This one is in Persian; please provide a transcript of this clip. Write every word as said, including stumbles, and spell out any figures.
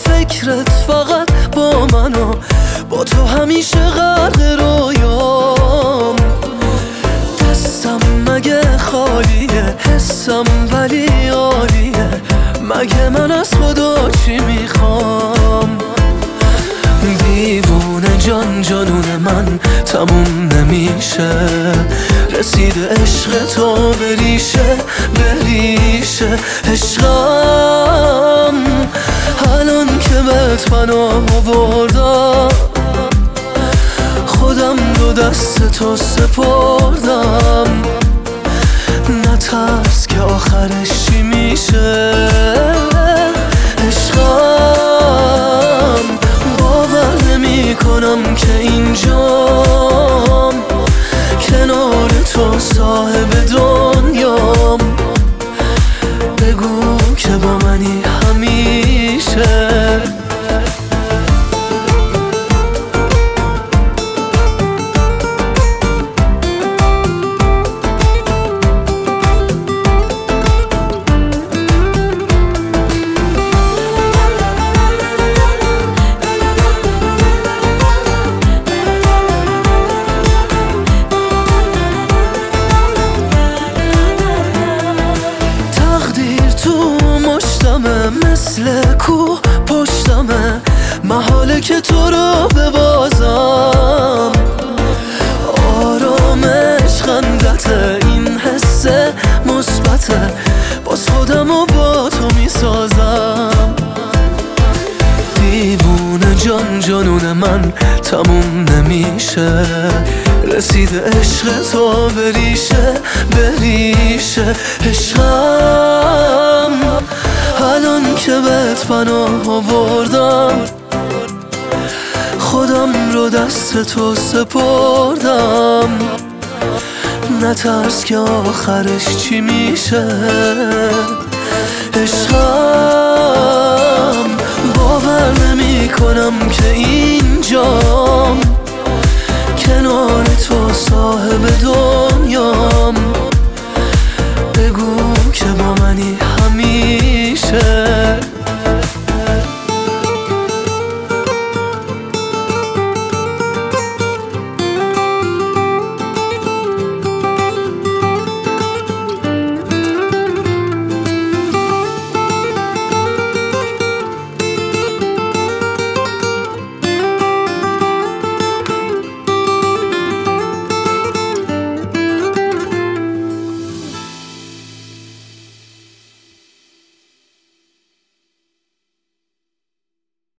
فکرت فقط با من و با تو همیشه غرق رویام. دستم مگه خالیه، حسم ولی عالیه، مگه من از خدا چی میخوام؟ دیوونه جان جانون من تموم نمیشه، رسیده عشق تو بریشه بریشه. عشقم الان که بهت پناه آوردم، خودم رو دست تو سپردم. نترس که آخرش چی میشه. عشقم باور نمی کنم که اینجام، کنار تو صاحب دنیام. بگو که با منی همیشه. مثل کوه پشتمه، محاله که تو رو ببازم. آرامش خندته، این حس مثبته، باز خودمو با تو میسازم. دیوونه جان جانون من تموم نمیشه، رسیده عشق تو بریشه بریشه. عشقم الان که بهت پناه آوردم، خودم رو دست تو سپردم. نترس که آخرش چی میشه. عشقم باور نمی کنم که اینجام، کنار تو صاحب دنیا.